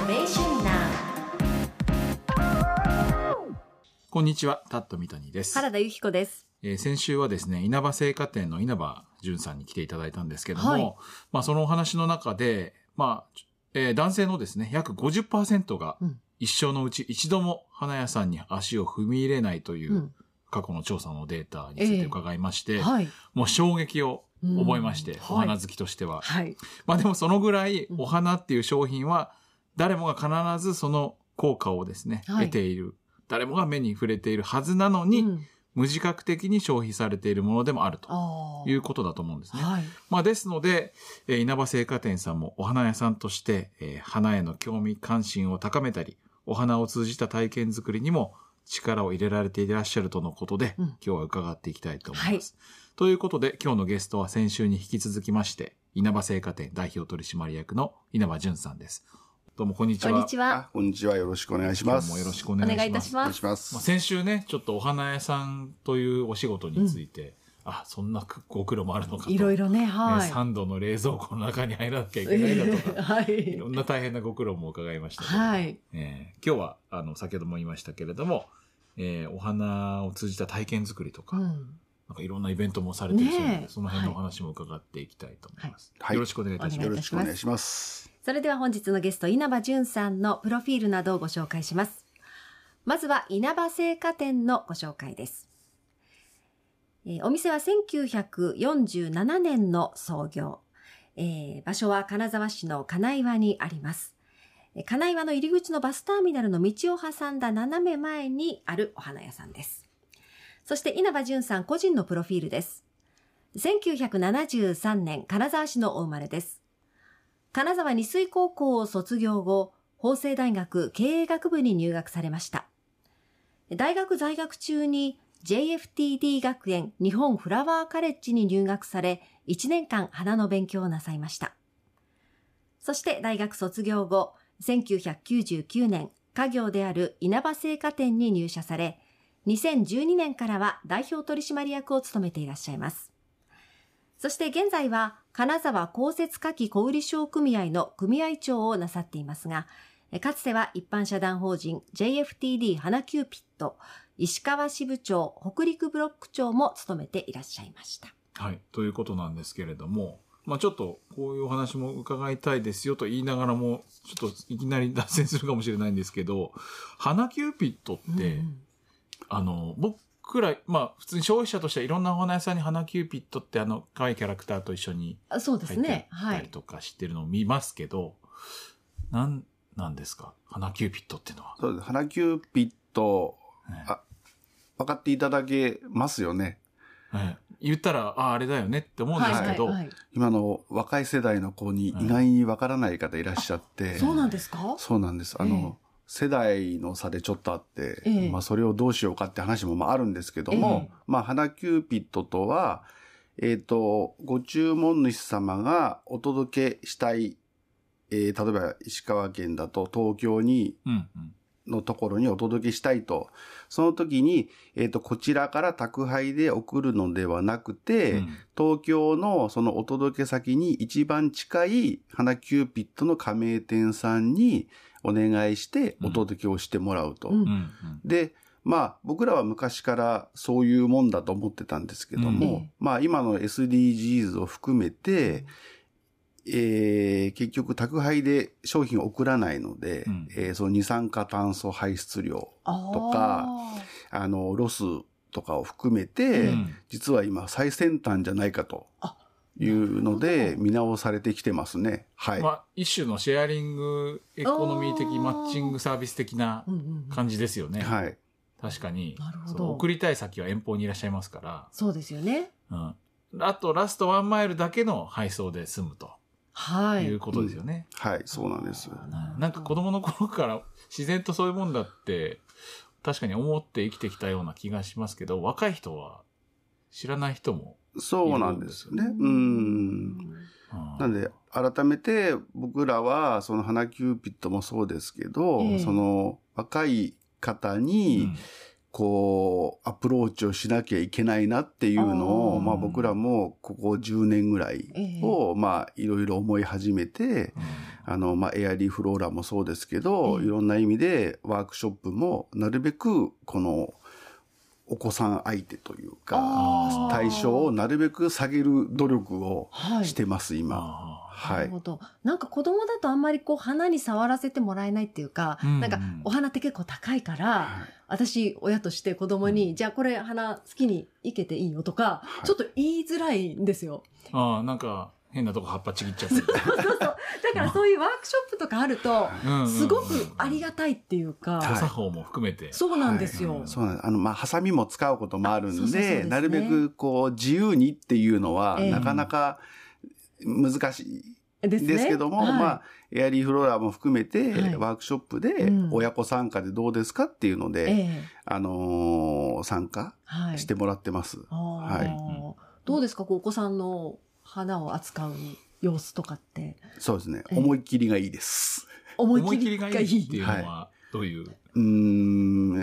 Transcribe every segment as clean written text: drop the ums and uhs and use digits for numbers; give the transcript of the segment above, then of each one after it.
Innovation Now。 こんにちは、タット三谷です。 原田由紀子です。 先週はですね、稲葉製菓店の稲葉淳さんに来ていただいたんですけども、そのお話の中で、男性のですね、約 50% が一生のうち一度も花屋さんに足を踏み入れないという過去の調査のデータについて伺いまして、もう衝撃を覚えまして、お花好きとしては。でもそのぐらいお花っていう商品は誰もが必ずその効果をですね、得ている。誰もが目に触れているはずなのに、無自覚的に消費されているものでもあるということだと思うんですね。ですので、稲葉製菓店さんもお花屋さんとして、花への興味関心を高めたり、お花を通じた体験作りにも力を入れられていらっしゃるとのことで、今日は伺っていきたいと思います。ということで、今日のゲストは先週に引き続きまして、稲葉製菓店代表取締役の稲葉淳さんです。どうもこんにちは。 こんにちは。 こんにちは。よろしくお願いします。 今日もよろしくお願いします。 お願いいたします。 お願いします。 先週ね、ちょっとお花屋さんというお仕事について、そんなご苦労もあるのかと。 いろいろね、 3度の冷蔵庫の中に入らなきゃいけないだとか、いろんな大変なご苦労も伺いましたけど、今日は、先ほども言いましたけれども、お花を通じた体験作りとか、なんかいろんなイベントもされているそうなので、その辺のお話も伺っていきたいと思います。よろしくお願いいたします。 よろしくお願いします。 それでは本日のゲスト、稲葉淳さんのプロフィールなどをご紹介します。まずは稲葉製菓店のご紹介です。お店は1947年の創業。場所は金沢市の金岩にあります。金岩の入り口のバスターミナルの道を挟んだ斜め前にあるお花屋さんです。そして稲葉淳さん個人のプロフィールです。1973年金沢市のお生まれです。金沢二水高校を卒業後、法政大学経営学部に入学されました。大学在学中に JFTD 学園日本フラワーカレッジに入学され、1年間花の勉強をなさいました。そして大学卒業後、1999年、家業である稲葉製菓店に入社され、2012年からは代表取締役を務めていらっしゃいます。そして現在は金沢公設花卉小売商組合の組合長をなさっていますが、かつては一般社団法人 JFTD 花キューピット石川支部長北陸ブロック長も務めていらっしゃいました。 はい、ということなんですけれども、ちょっとこういうお話も伺いたいですよと言いながらも、ちょっといきなり脱線するかもしれないんですけど、花キューピットって、僕ら、普通に消費者としてはいろんなお花屋さんに花キューピットって可愛いキャラクターと一緒にそうですね。 入ってたりとか知ってるのを見ますけど、なんですか花キューピットっていうのは。 そうです。花キューピット、分かっていただけますよね。 言ったら、あれだよねって思うんですけど、 今の若い世代の子に意外に分からない方いらっしゃって。 そうなんですか？ そうなんです。世代の差でちょっとあって、それをどうしようかって話もあるんですけども、花キューピットとは、ご注文主様がお届けしたい、例えば石川県だと東京に、のところにお届けしたいと。その時に、こちらから宅配で送るのではなくて、東京のそのお届け先に一番近い花キューピットの加盟店さんにお願いしてお届けをしてもらうと。で、僕らは昔からそういうもんだと思ってたんですけども、今の SDGs を含めて、結局宅配で商品を送らないので、その二酸化炭素排出量とか、ロスとかを含めて、実は今最先端じゃないかというので見直されてきてますね。 一種のシェアリングエコノミー的マッチングサービス的な感じですよね。確かに。なるほど。送りたい先は遠方にいらっしゃいますから。 そうですよね。 あとラスト1マイルだけの配送で済むと。いうことですよね。 そうなんですよ。 なんか子供の頃から自然とそういうもんだって確かに思って生きてきたような気がしますけど、若い人は知らない人もいる。 そうなんですよね。なんで改めて僕らはその花キューピットもそうですけど、その若い方にこう、アプローチをしなきゃいけないなっていうのを、まあ僕らもここ10年ぐらいを、まあいろいろ思い始めて、まあエアリーフローラもそうですけど、いろんな意味でワークショップもなるべくこのお子さん相手というか、対象をなるべく下げる努力をしてます、今。 なるほど。なんか子供だとあんまりこう花に触らせてもらえないっていうか、なんかお花って結構高いから、私親として子供に、じゃあこれ花好きに生けていいよとか、ちょっと言いづらいんですよ。 なんか変なとこ葉っぱちぎっちゃって。 そう。だからそういうワークショップとかあると、すごくありがたいっていうか。 手作法も含めて。 そうなんですよ。 そうなんです。まあ、ハサミも使うこともあるんで、なるべくこう自由にっていうのは、なかなか難しいですけども、まあ、エアリーフローラーも含めて、ワークショップで親子参加でどうですかっていうので、参加してもらってます。 どうですか、お子さんの花を扱う様子とかって。 そうですね。思い切りがいいです。 思い切りがいいっていうのは、どういう？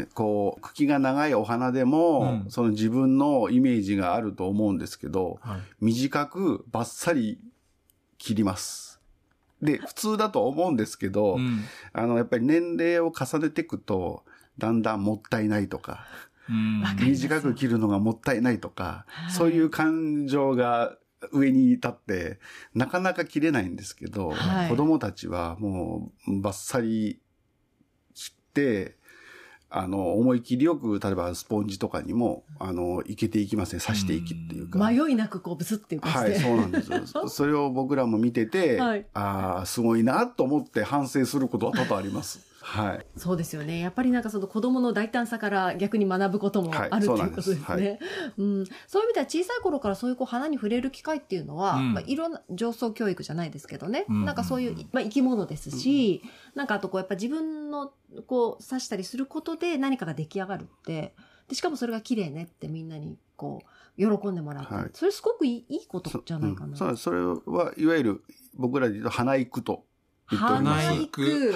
こう、茎が長いお花でも、その自分のイメージがあると思うんですけど、短くバッサリ切ります。で、普通だと思うんですけど、やっぱり年齢を重ねていくと、だんだんもったいないとか、短く切るのがもったいないとか、そういう感情が上に立って、なかなか切れないんですけど、子供たちはもうバッサリ切って、思い切りよく、例えばスポンジとかにも、いけていきますね。刺していきっていうか。 迷いなくこうブスっていう感じで。 そうなんですよ。それを僕らも見てて、すごいなと思って反省することは多々あります。 そうですよね。やっぱりなんかその子供の大胆さから逆に学ぶこともあるということですね。そういう意味では小さい頃からそういう花に触れる機会っていうのは、いろんな上層教育じゃないですけどね。なんかそういう、生き物ですし、なんかあとこうやっぱ自分のこう刺したりすることで何かが出来上がるって、でしかもそれが綺麗ねってみんなにこう喜んでもらうって、それすごくいいことじゃないかな。 それはいわゆる僕らで言うと花育と言っております。 花育。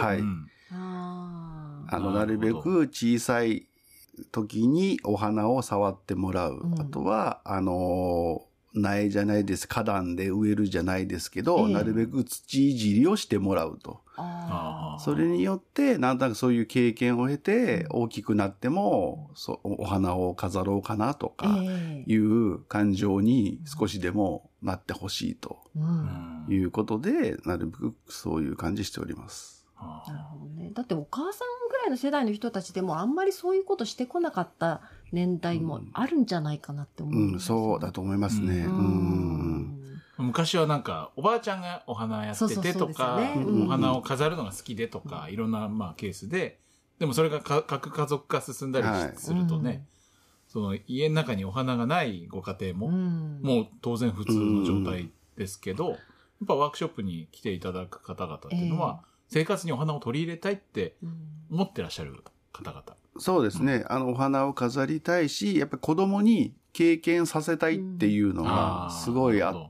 なるべく小さい時にお花を触ってもらう。あとは、苗じゃないです。花壇で植えるじゃないですけど、なるべく土いじりをしてもらうと。それによって、なんとなくそういう経験を経て、大きくなっても、お花を飾ろうかなとか、いう感情に少しでもなってほしいということで、なるべくそういう感じしております。 なるほどね。だってお母さんぐらいの世代の人たちでもあんまりそういうことしてこなかった年代もあるんじゃないかなって思うんですよね。 そうだと思いますね。 昔はなんかおばあちゃんがお花やっててとか、お花を飾るのが好きでとか、いろんなケースで、でもそれが核家族化進んだりするとね、その家の中にお花がないご家庭も、もう当然普通の状態ですけど、やっぱワークショップに来ていただく方々っていうのは、生活にお花を取り入れたいって思ってらっしゃる方々。 そうですね。お花を飾りたいし、やっぱり子供に経験させたいっていうのがすごいあって、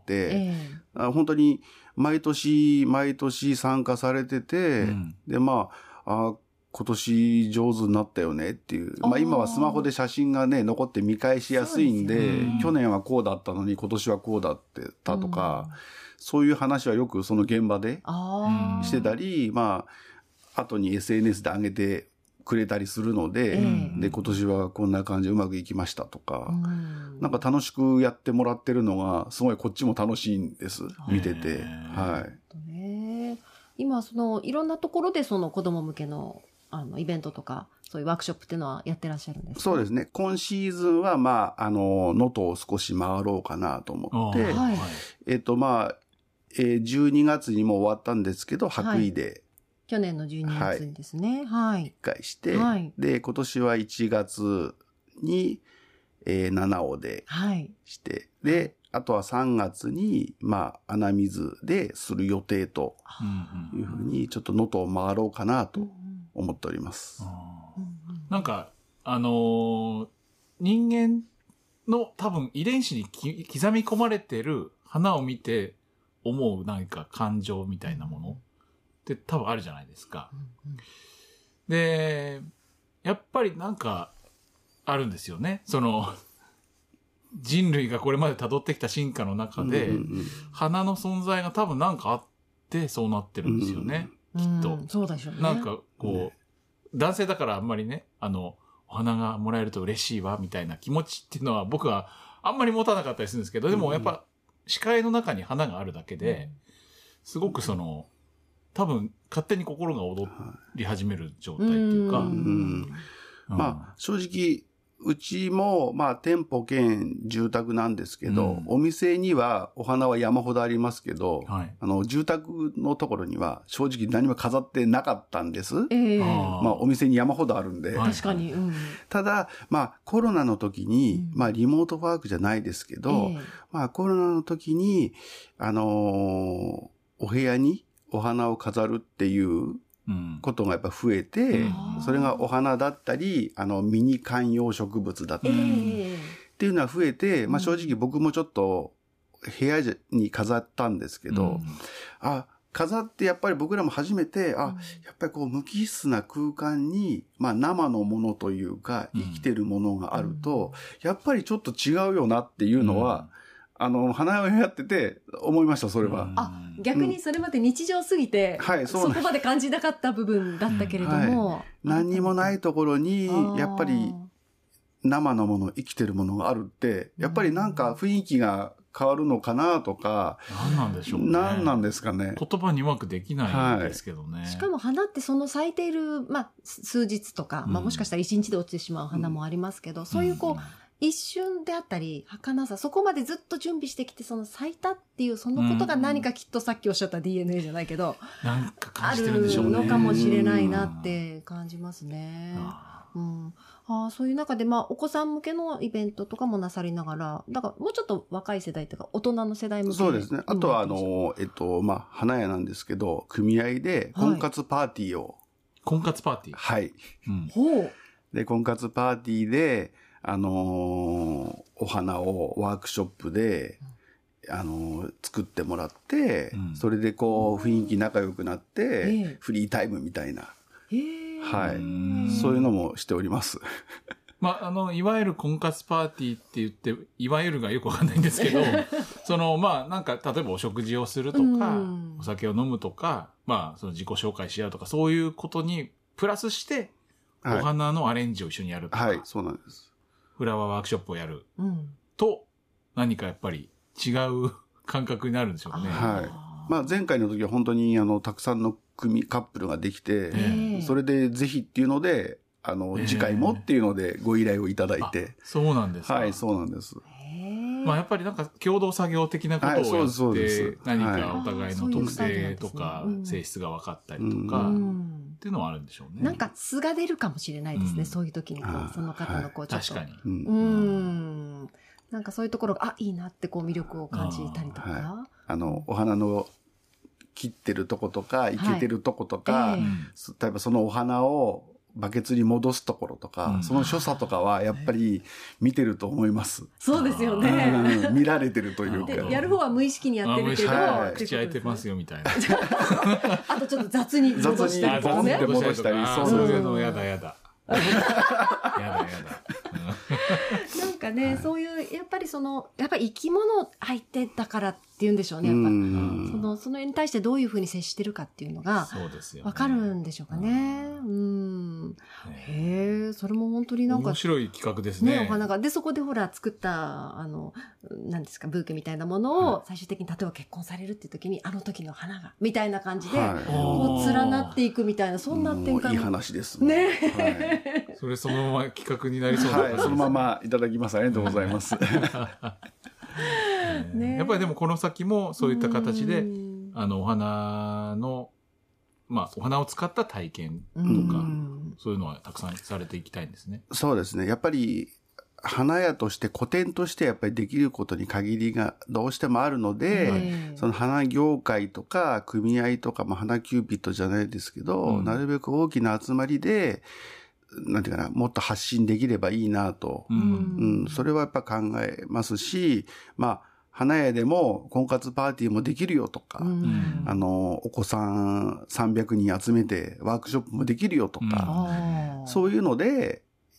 本当に毎年参加されてて、で、今年上手になったよねっていう。今はスマホで写真がね、残って見返しやすいんで、去年はこうだったのに今年はこうだってたとか、そういう話はよくその現場でしてたり、後に SNS で上げてくれたりするので、で、今年はこんな感じでうまくいきましたとか、なんか楽しくやってもらってるのが、すごいこっちも楽しいんです。見てて。 今、いろんなところでその子供向けのイベントとか、そういうワークショップっていうのはやってらっしゃるんですか？ そうですね。今シーズンは、能登を少し回ろうかなと思って、12月にも終わったんですけど、白衣で。 去年の12月にですね。 一回して、で、今年は1月に、七尾でして、で、あとは3月に、穴水でする予定というふうに、ちょっと能登を回ろうかなと思っております。 なんか、人間の多分遺伝子に刻み込まれてる花を見て思う何か感情みたいなものって多分あるじゃないですか。で、やっぱりなんか、 あるんですよね。その、人類がこれまで辿ってきた進化の中で、花の存在が多分なんかあってそうなってるんですよね。きっと。 そうでしょうね。 なんかこう、男性だからあんまりね、お花がもらえると嬉しいわ、みたいな気持ちっていうのは僕はあんまり持たなかったりするんですけど、でもやっぱ視界の中に花があるだけで、すごくその、多分勝手に心が躍り始める状態っていうか。 まあ正直、うちも、まあ、店舗兼住宅なんですけど、お店にはお花は山ほどありますけど、住宅のところには正直何も飾ってなかったんです。まあ、お店に山ほどあるんで。 確かに。 ただ、まあ、コロナの時に、まあ、リモートワークじゃないですけど、まあ、コロナの時に、お部屋にお花を飾るっていうことがやっぱ増えて、それがお花だったり、ミニ観葉植物だったり、っていうのは増えて、まあ正直僕もちょっと部屋に飾ったんですけど、飾ってやっぱり僕らも初めて、やっぱりこう無機質な空間に、まあ生のものというか、生きてるものがあると、やっぱりちょっと違うよなっていうのは、花をやってて思いました、それは。 逆にそれまで日常すぎて、そこまで感じなかった部分だったけれども。 何にもないところに、やっぱり生のもの、生きてるものがあるって、やっぱりなんか雰囲気が変わるのかなとか。 何なんでしょうね。 何なんですかね。 言葉にうまくできないんですけどね。 しかも花ってその咲いている、まあ、数日とか、まあもしかしたら1日で落ちてしまう花もありますけど、そういうこう、一瞬であったり、儚さ、そこまでずっと準備してきて、その咲いたっていう、そのことが何かきっとさっきおっしゃった DNA じゃないけど、 なんか感じてるんでしょうね。 あるのかもしれないなって感じますね。そういう中で、まあ、お子さん向けのイベントとかもなさりながら、だからもうちょっと若い世代とか、大人の世代向け。 そうですね。あとは、まあ、花屋なんですけど、組合で婚活パーティーを。 婚活パーティー？ はい。 ほう。 で、婚活パーティーで、お花をワークショップで、作ってもらって、それでこう、雰囲気仲良くなって、フリータイムみたいな。はい。そういうのもしております。 まあ、いわゆる婚活パーティーって言って、いわゆるがよくわかんないんですけど、まあ、なんか、例えばお食事をするとか、お酒を飲むとか、まあ、その自己紹介し合うとか、そういうことに、プラスして、お花のアレンジを一緒にやるとか。 はい、そうなんです。 フラワーワークショップをやると、何かやっぱり違う感覚になるんでしょうね。 はい。まあ前回の時は本当にたくさんのカップルができて、それでぜひっていうので、次回もっていうのでご依頼をいただいて。 そうなんですか。 はい、そうなんです。 まあやっぱりなんか共同作業的なことをやって、何かお互いの特性とか性質が分かったりとか、っていうのはあるんでしょうね。 なんか素が出るかもしれないですね。そういう時にその方のこうちょっと。 確かに。 なんかそういうところが、いいなってこう魅力を感じたりとか。 お花の切ってるとことか、生けてるとことか、例えばそのお花をバケツに戻すところとか、その所作とかはやっぱり見てると思います。 そうですよね。 見られてるというか。 やる方は無意識にやってるけど、 口開いてますよみたいな。 あとちょっと雑に戻したりとかね。 戻したり。 そういうのやだ。やだ。 なんかね、そういうやっぱりやっぱり生き物相手だからっていうんでしょうね。やっぱそのに対してどういうふうに接してるかっていうのがわかるんでしょうかね。へえ、それも本当になんか面白い企画ですね。 お花がでそこでほら作った何ですかブーケみたいなものを最終的に例えば結婚されるっていう時に時の花がみたいな感じでこう連なっていくみたいなそんな展開。 いい話ですね。 それそのまま企画になりそうな。 はい、そのままいただきます。ありがとうございます。 やっぱりでもこの先もそういった形で、お花の、まあ、お花を使った体験とか、そういうのはたくさんされていきたいんですね。 そうですね。やっぱり、花屋として古典としてやっぱりできることに限りがどうしてもあるので、その花業界とか組合とか、まあ、花キューピッドじゃないですけど、なるべく大きな集まりで、なんていうかな、もっと発信できればいいなと。それはやっぱ考えますし、まあ、花屋でも婚活パーティーもできるよとか、お子さん300人集めてワークショップもできるよとか、そういうので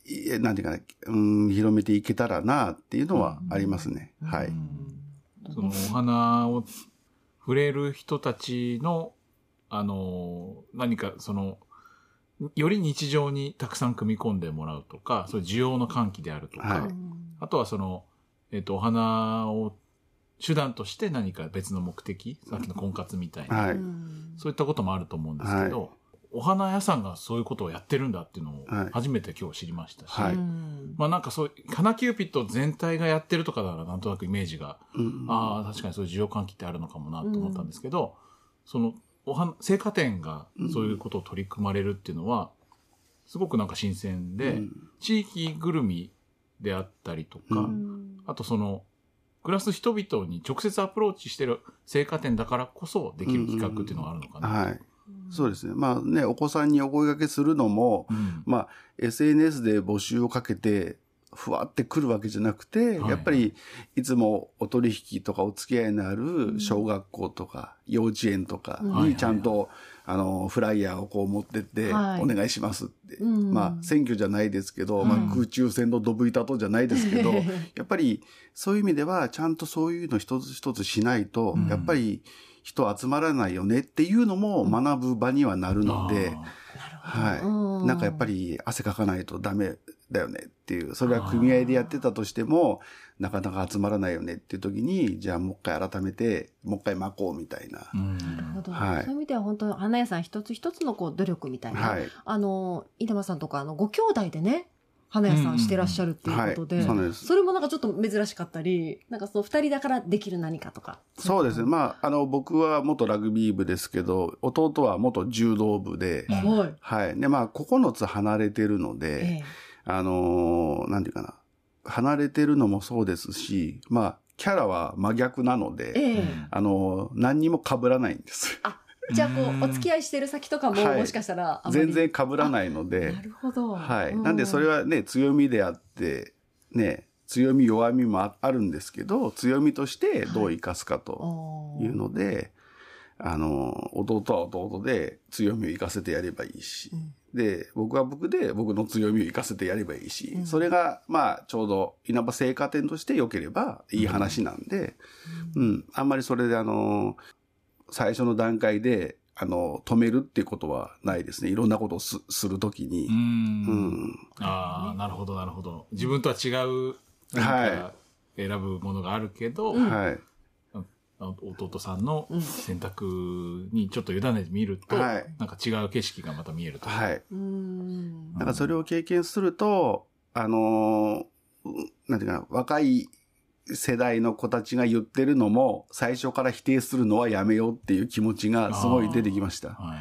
なんていうかな、広めていけたらなっていうのはありますね。はい。 そのお花を触れる人たちの、何かより日常にたくさん組み込んでもらうとか、そういう需要の喚起であるとか、はい、あとはお花を手段として何か別の目的、さっきの婚活みたいな、はい、そういったこともあると思うんですけど、はい、お花屋さんがそういうことをやってるんだっていうのを初めて今日知りましたし、はい、まあなんか花キューピッド全体がやってるとかならなんとなくイメージが、ああ、確かにそういう需要喚起ってあるのかもなと思ったんですけど、生花店がそういうことを取り組まれるっていうのは、すごくなんか新鮮で、地域ぐるみであったりとか、あと暮らす人々に直接アプローチしてる生花店だからこそできる企画っていうのがあるのかな。 はい。そうですね。まあね、お子さんにお声掛けするのも、まあ SNS で募集をかけて、ふわってくるわけじゃなくて、やっぱりいつもお取引とかお付き合いのある小学校とか幼稚園とかにちゃんとフライヤーをこう持ってってお願いしますって。まあ選挙じゃないですけど、まあ空中戦のドブ板とじゃないですけど、やっぱりそういう意味ではちゃんとそういうの一つ一つしないと、やっぱり人集まらないよねっていうのも学ぶ場にはなるので、はい。なんかやっぱり汗かかないとダメだよねっていう、それは組合でやってたとしても、なかなか集まらないよねっていう時に、じゃあもう一回改めて、もう一回巻こうみたいな。 なるほど。はい、そういう意味では本当に花屋さん一つ一つの努力みたいな。はい、稲葉さんとかご兄弟でね、花屋さんしてらっしゃるっていうことで、それもなんかちょっと珍しかったり、なんか二人だからできる何かとか。 そうですね。まあ、僕は元ラグビー部ですけど、弟は元柔道部で、はい。で、まあ、9つ離れてるので、なんていうかな。離れてるのもそうですし、まあ、キャラは真逆なので、何にも被らないんです。 じゃあお付き合いしてる先とかも、もしかしたら全然被らないので。 なるほど。 はい。なんでそれはね、強みであって、ね、強み弱みもあるんですけど、強みとしてどう生かすかというので、弟は弟で強みを生かせてやればいいし、で、僕は僕で僕の強みを生かせてやればいいし、それが、まあ、ちょうど稲葉生花店として良ければいい話なんで、あんまりそれで最初の段階で、止めるっていうことはないですね。いろんなことをするときに。 ああ、なるほど、なるほど。自分とは違う、選ぶものがあるけど、はい。弟さんの選択にちょっと委ねてみると、なんか違う景色がまた見えると。はい。 なんかそれを経験すると、なんていうかな、若い世代の子たちが言ってるのも、最初から否定するのはやめようっていう気持ちがすごい出てきました。はい。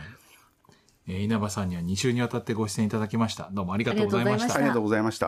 稲葉さんには2週にわたってご出演いただきました。どうもありがとうございました。 ありがとうございました。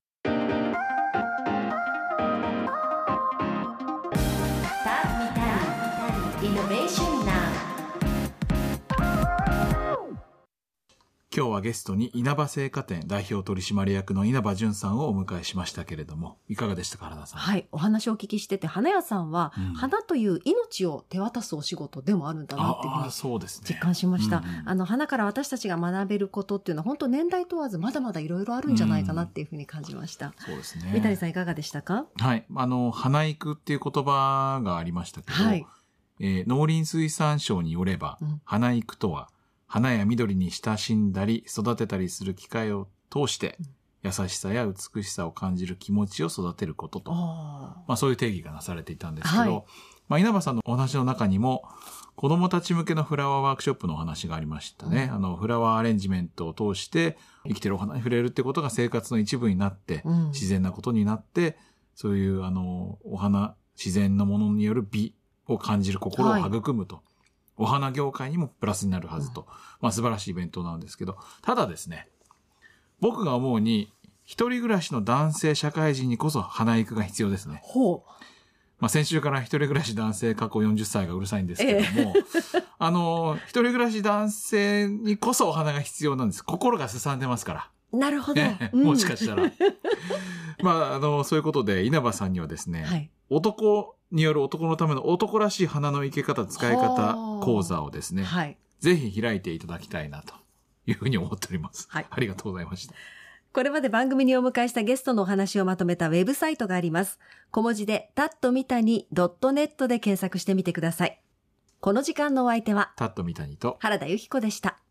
今日はゲストに稲葉生花店代表取締役の稲葉淳さんをお迎えしましたけれども、いかがでしたか、原田さん。 はい、お話をお聞きしてて、花屋さんは、花という命を手渡すお仕事でもあるんだなっていうふうに実感しました。花から私たちが学べることっていうのは本当年代問わずまだまだいろいろあるんじゃないかなっていうふうに感じました。 そうですね。 三谷さんいかがでしたか？ はい、花育っていう言葉がありましたけど、農林水産省によれば、花育とは花や緑に親しんだり育てたりする機会を通して優しさや美しさを感じる気持ちを育てることと、まあそういう定義がなされていたんですけど、まあ稲葉さんのお話の中にも子供たち向けのフラワーワークショップのお話がありましたね。フラワーアレンジメントを通して生きてるお花に触れるってことが生活の一部になって、自然なことになって、そういうお花、自然のものによる美を感じる心を育むと。お花業界にもプラスになるはずと。まあ素晴らしいイベントなんですけど、ただですね、僕が思うに、一人暮らしの男性社会人にこそ花育が必要ですね。まあ先週から一人暮らし男性過去40歳がうるさいんですけども、一人暮らし男性にこそお花が必要なんです。心がすさんでますから。 なるほど。 もしかしたら。まあ、そういうことで稲葉さんにはですね、男による男のための男らしい花の生け方、使い方講座をですね、ぜひ開いていただきたいなというふうに思っております。ありがとうございました。 これまで番組にお迎えしたゲストのお話をまとめたウェブサイトがあります。小文字でタットミタニ .net で検索してみてください。この時間のお相手はタットミタニと原田由紀子でした。